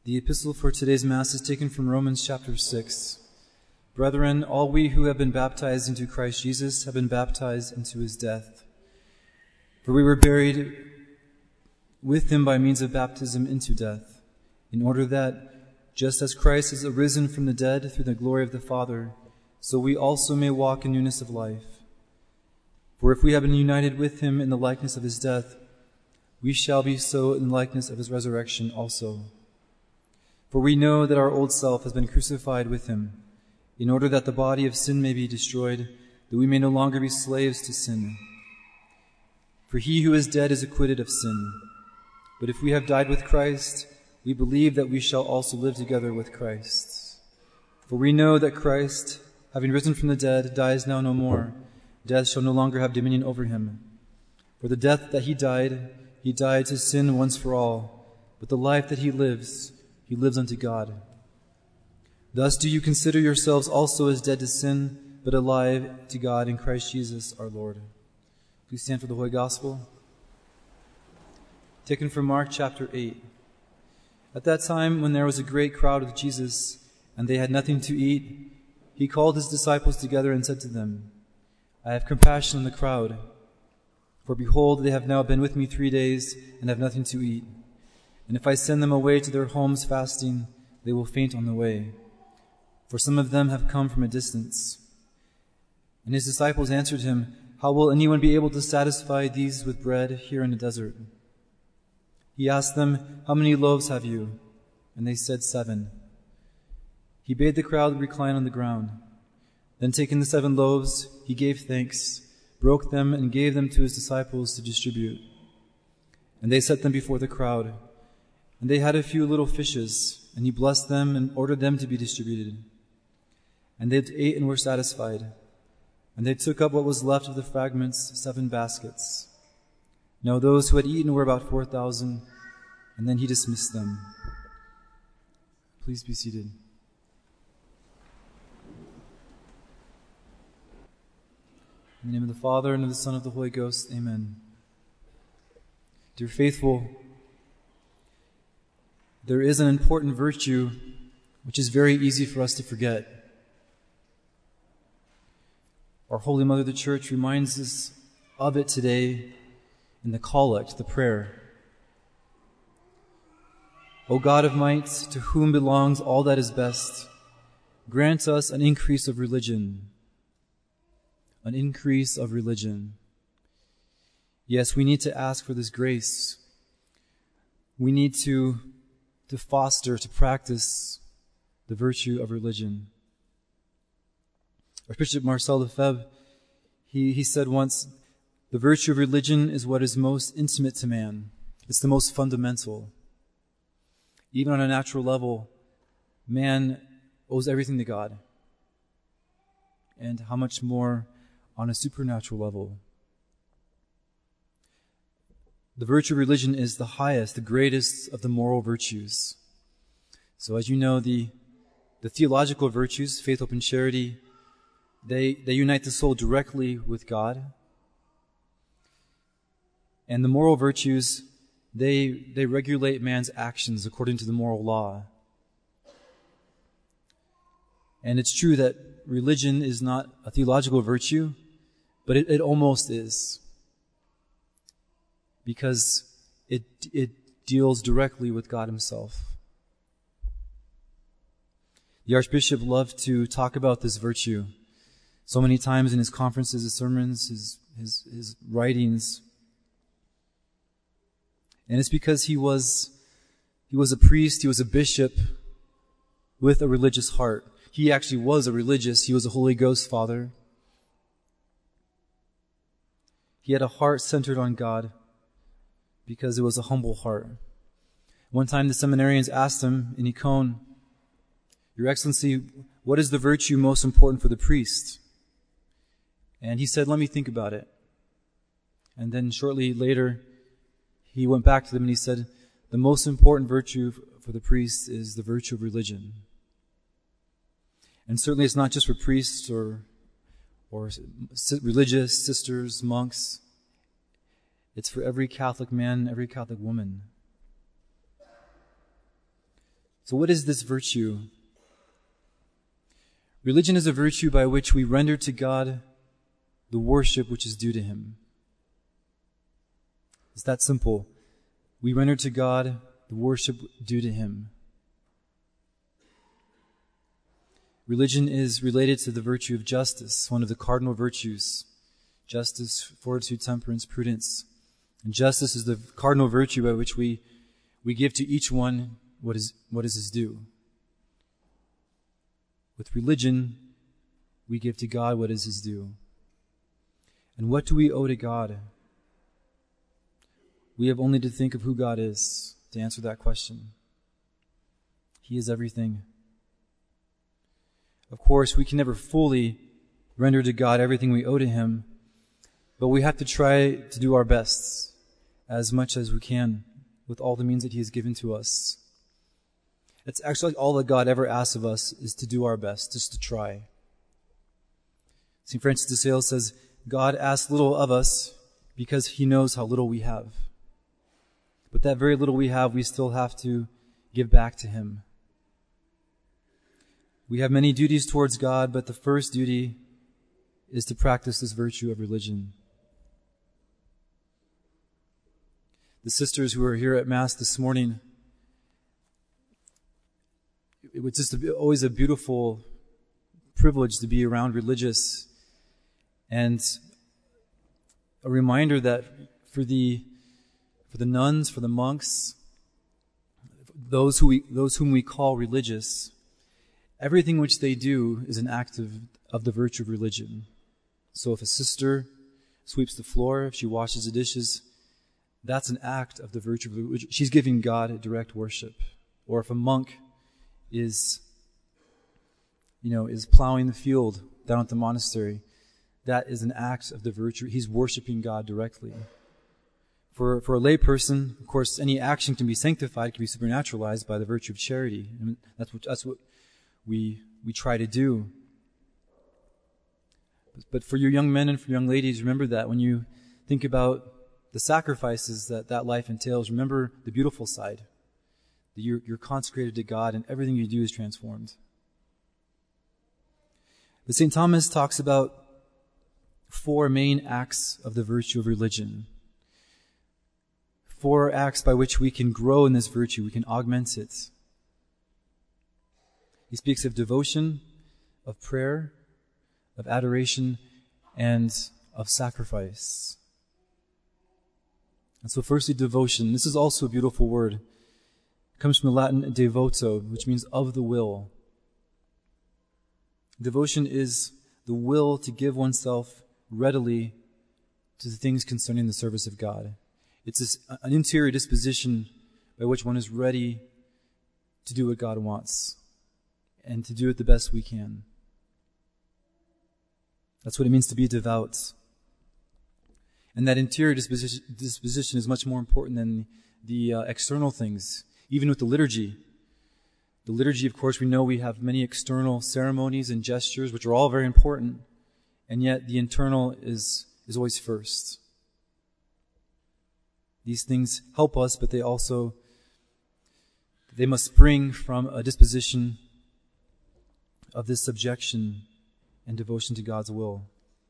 The epistle for today's Mass is taken from Romans chapter 6. Brethren, all we who have been baptized into Christ Jesus have been baptized into his death. For we were buried with him by means of baptism into death, in order that, just as Christ is arisen from the dead through the glory of the Father, so we also may walk in newness of life. For if we have been united with him in the likeness of his death, we shall be so in the likeness of his resurrection also. For we know that our old self has been crucified with him, in order that the body of sin may be destroyed, that we may no longer be slaves to sin. For he who is dead is acquitted of sin. But if we have died with Christ, we believe that we shall also live together with Christ. For we know that Christ, having risen from the dead, dies now no more. Death shall no longer have dominion over him. For the death that he died to sin once for all. But the life that he lives unto God. Thus do you consider yourselves also as dead to sin, but alive to God in Christ Jesus our Lord. Please stand for the Holy Gospel. Taken from Mark chapter 8. At that time, when there was a great crowd with Jesus, and they had nothing to eat, he called his disciples together and said to them, I have compassion on the crowd, for behold, they have now been with me 3 days and have nothing to eat. And if I send them away to their homes fasting, they will faint on the way. For some of them have come from a distance. And his disciples answered him, How will anyone be able to satisfy these with bread here in the desert? He asked them, How many loaves have you? And they said, 7. He bade the crowd recline on the ground. Then taking the 7 loaves, he gave thanks, broke them, and gave them to his disciples to distribute. And they set them before the crowd. And they had a few little fishes, and he blessed them and ordered them to be distributed. And they ate and were satisfied. And they took up what was left of the fragments, 7 baskets. Now those who had eaten were about 4,000, and then he dismissed them. Please be seated. In the name of the Father, and of the Son, and of the Holy Ghost, amen. Dear faithful, there is an important virtue which is very easy for us to forget. Our Holy Mother, the Church, reminds us of it today in the collect, the prayer. O God of might, to whom belongs all that is best, grant us an increase of religion. An increase of religion. Yes, we need to ask for this grace. We need to foster, to practice the virtue of religion. Archbishop Marcel Lefebvre, he said once, the virtue of religion is what is most intimate to man. It's the most fundamental. Even on a natural level, man owes everything to God. And how much more on a supernatural level. The virtue of religion is the highest, the greatest of the moral virtues. So as you know, the theological virtues, faith, hope, and charity, they unite the soul directly with God. And the moral virtues, they regulate man's actions according to the moral law. And it's true that religion is not a theological virtue, but it almost is. Because it deals directly with God himself. The Archbishop loved to talk about this virtue so many times in his conferences, his sermons, his writings. And it's because he was a priest, he was a bishop with a religious heart. He actually was he was a Holy Ghost father. He had a heart centered on God because it was a humble heart. One time the seminarians asked him in Icon, Your Excellency, what is the virtue most important for the priest? And he said, let me think about it. And then shortly later, he went back to them and he said, the most important virtue for the priest is the virtue of religion. And certainly it's not just for priests or religious sisters, monks. It's for every Catholic man, every Catholic woman. So what is this virtue? Religion is a virtue by which we render to God the worship which is due to Him. It's that simple. We render to God the worship due to Him. Religion is related to the virtue of justice, one of the cardinal virtues. Justice, fortitude, temperance, prudence. And justice is the cardinal virtue by which we give to each one what is his due. With religion, we give to God what is His due. And what do we owe to God? We have only to think of who God is to answer that question. He is everything. Of course, we can never fully render to God everything we owe to Him, but we have to try to do our best as much as we can with all the means that He has given to us. It's actually all that God ever asks of us is to do our best, just to try. St. Francis de Sales says, God asks little of us because He knows how little we have. But that very little we have, we still have to give back to Him. We have many duties towards God, but the first duty is to practice this virtue of religion. The sisters who are here at Mass this morning, it was just always a beautiful privilege to be around religious, and a reminder that for the nuns, for the monks, those whom we call religious, everything which they do is an act of the virtue of religion. So if a sister sweeps the floor, if she washes the dishes, that's an act of the virtue of religion. She's giving God a direct worship. Or if a monk is plowing the field down at the monastery, that is an act of the virtue. He's worshiping God directly. For a lay person, of course, any action can be sanctified, can be supernaturalized by the virtue of charity. And that's what we try to do. But for your young men and for young ladies, remember that when you think about the sacrifices that life entails, remember the beautiful side. That you're consecrated to God and everything you do is transformed. But St. Thomas talks about 4 main acts of the virtue of religion. 4 acts by which we can grow in this virtue, we can augment it. He speaks of devotion, of prayer, of adoration, and of sacrifice. And so firstly, devotion. This is also a beautiful word. It comes from the Latin devoto, which means of the will. Devotion is the will to give oneself readily to the things concerning the service of God. It's an interior disposition by which one is ready to do what God wants and to do it the best we can. That's what it means to be devout. And that interior disposition is much more important than the external things. Even with the liturgy. The liturgy, of course, we know we have many external ceremonies and gestures, which are all very important, and yet the internal is always first. These things help us, but they must spring from a disposition of this subjection and devotion to God's will.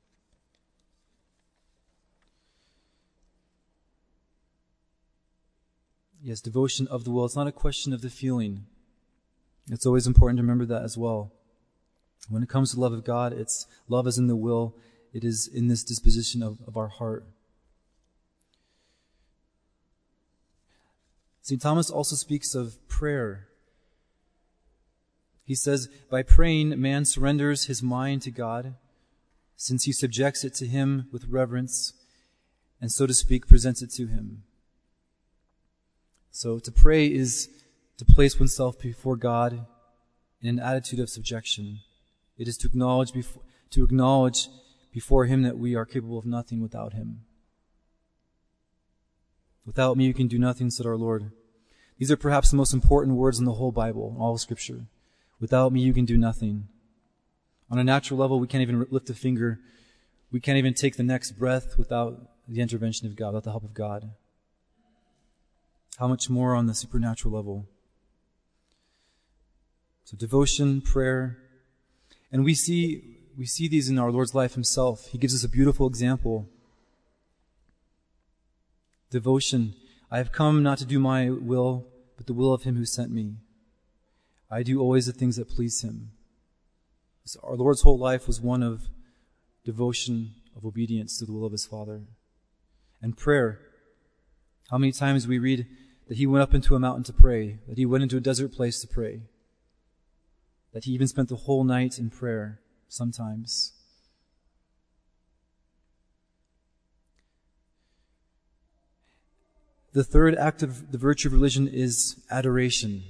Yes, devotion of the will. It's not a question of the feeling. It's always important to remember that as well. When it comes to love of God, it's love is in the will. It is in this disposition of our heart. St. Thomas also speaks of prayer. He says, by praying, man surrenders his mind to God, since he subjects it to Him with reverence, and so to speak, presents it to Him. So to pray is to place oneself before God in an attitude of subjection. It is to acknowledge before Him that we are capable of nothing without Him. Without me you can do nothing, said our Lord. These are perhaps the most important words in the whole Bible, all of Scripture. Without me you can do nothing. On a natural level, we can't even lift a finger. We can't even take the next breath without the intervention of God, without the help of God. How much more on the supernatural level? So devotion, prayer, and we see these in our Lord's life himself. He gives us a beautiful example. Devotion. I have come not to do my will, but the will of him who sent me. I do always the things that please him. So our Lord's whole life was one of devotion, of obedience to the will of his Father. And prayer. How many times we read that he went up into a mountain to pray, that he went into a desert place to pray, that he even spent the whole night in prayer sometimes. The third act of the virtue of religion is adoration.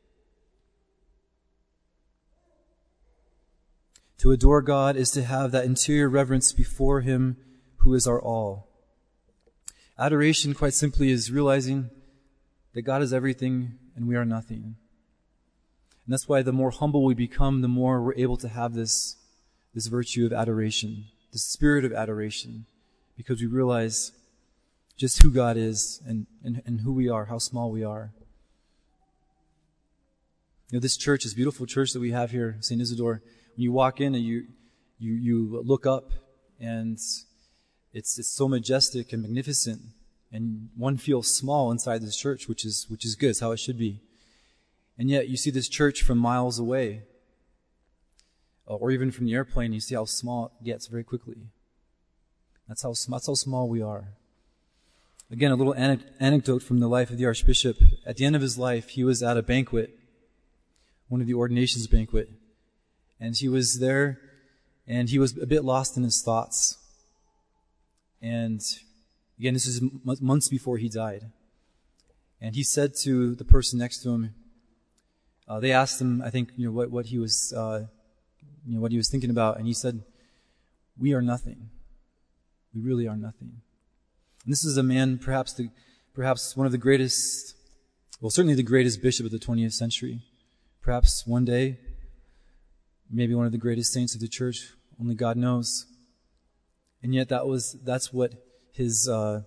To adore God is to have that interior reverence before him who is our all. Adoration, quite simply, is realizing that God is everything and we are nothing. And that's why the more humble we become, the more we're able to have this virtue of adoration, the spirit of adoration, because we realize just who God is and who we are, how small we are. You know, this church, this beautiful church that we have here, St. Isidore, when you walk in and you look up, and it's so majestic and magnificent, and one feels small inside this church, which is good. It's how it should be. And yet you see this church from miles away, or even from the airplane, you see how small it gets very quickly. That's how small we are. Again, a little anecdote from the life of the Archbishop. At the end of his life, he was at a banquet, one of the ordinations banquet, and he was there, and he was a bit lost in his thoughts. And again, this is months before he died. And he said to the person next to him, they asked him, I think, what he was, what he was thinking about, and he said, "We are nothing. We really are nothing." And this is a man, perhaps one of the greatest, well, certainly the greatest bishop of the 20th century. Perhaps one day, maybe one of the greatest saints of the church. Only God knows. And yet that's what his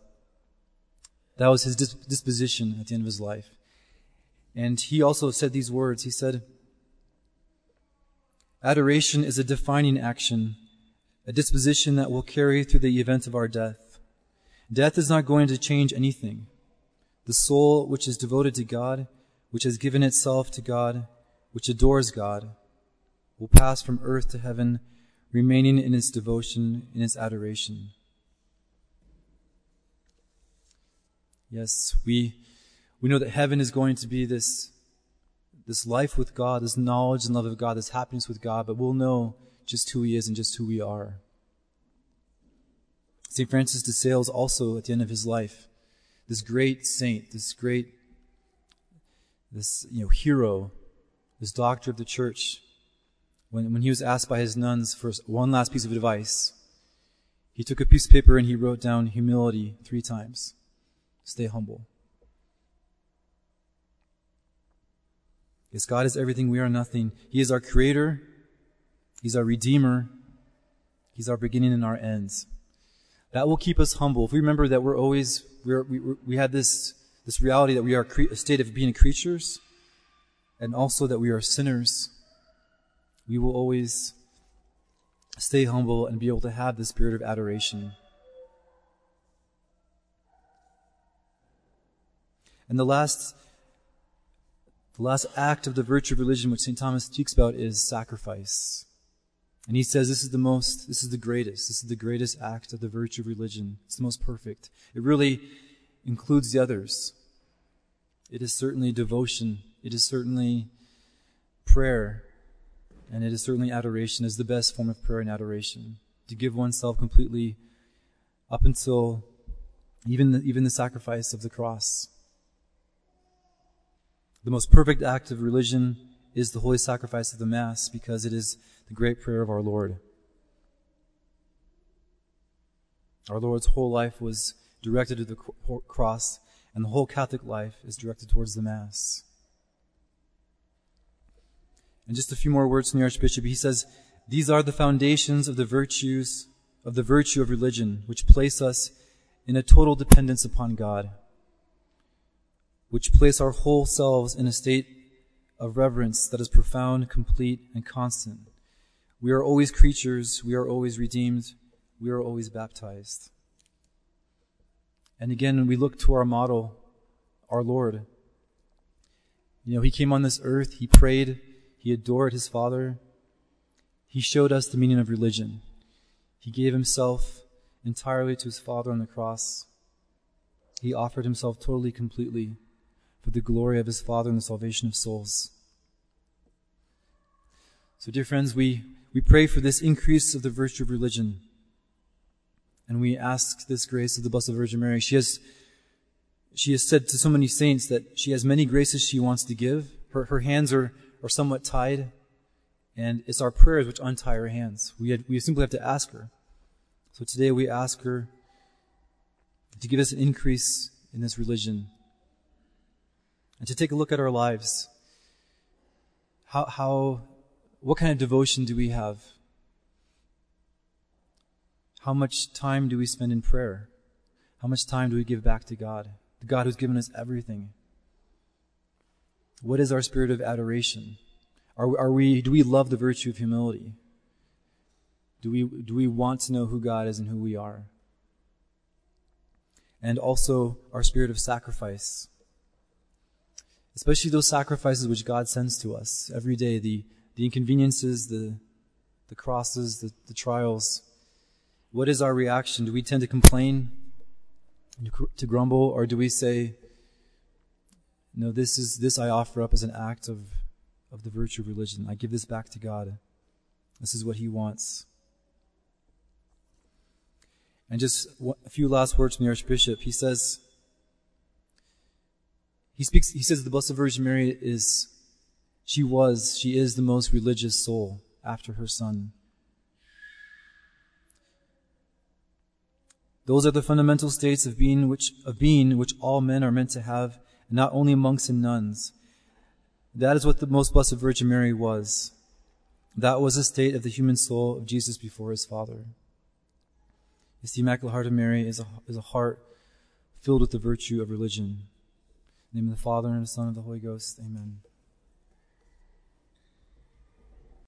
disposition at the end of his life. And he also said these words. He said, "Adoration is a defining action, a disposition that will carry through the event of our death. Death is not going to change anything. The soul which is devoted to God, which has given itself to God, which adores God, will pass from earth to heaven, remaining in its devotion, in its adoration." Yes, we know that heaven is going to be this life with God, this knowledge and love of God, this happiness with God, but we'll know just who he is and just who we are. St. Francis de Sales also, at the end of his life, this great saint, this hero, this doctor of the church, when he was asked by his nuns for one last piece of advice, he took a piece of paper and he wrote down humility 3 times. Stay humble. Yes, God is everything, we are nothing. He is our creator. He's our redeemer. He's our beginning and our ends. That will keep us humble. If we remember that we had this reality that we are a state of being creatures, and also that we are sinners, we will always stay humble and be able to have the spirit of adoration. And the last act of the virtue of religion, which St. Thomas speaks about, is sacrifice. And he says this is the greatest act of the virtue of religion. It's the most perfect. It really includes the others. It is certainly devotion. It is certainly prayer. And it is certainly adoration, is the best form of prayer and adoration. To give oneself completely up until even the sacrifice of the cross. The most perfect act of religion is the holy sacrifice of the Mass, because it is the great prayer of our Lord. Our Lord's whole life was directed to the cross, and the whole Catholic life is directed towards the Mass. And just a few more words from the Archbishop. He says, "These are the foundations of the virtue of religion, which place us in a total dependence upon God, which place our whole selves in a state of reverence that is profound, complete, and constant. We are always creatures. We are always redeemed. We are always baptized. And again, when we look to our model, our Lord, he came on this earth, he prayed, he adored his Father. He showed us the meaning of religion. He gave himself entirely to his Father on the cross. He offered himself totally, completely for the glory of his Father and the salvation of souls. So, dear friends, we pray for this increase of the virtue of religion. And we ask this grace of the Blessed Virgin Mary. She has said to so many saints that she has many graces she wants to give. Her hands are somewhat tied, and it's our prayers which untie her hands. We simply have to ask her. So today we ask her to give us an increase in this religion and to take a look at our lives. What kind of devotion do we have? How much time do we spend in prayer? How much time do we give back to God? The God who's given us everything. What is our spirit of adoration? Do we love the virtue of humility? Do we want to know who God is and who we are? And also our spirit of sacrifice. Especially those sacrifices which God sends to us every day, the inconveniences, the crosses, the trials. What is our reaction? Do we tend to complain, to grumble, or do we say, no, this I offer up as an act of the virtue of religion. I give this back to God. This is what he wants. And just a few last words from the Archbishop. He says the Blessed Virgin Mary she is the most religious soul after her Son. Those are the fundamental states of being which all men are meant to have, and not only monks and nuns. That is what the Most Blessed Virgin Mary was. That was the state of the human soul of Jesus before his Father. Yes, the Immaculate Heart of Mary is a heart filled with the virtue of religion. In the name of the Father, and of the Son, and of the Holy Ghost. Amen.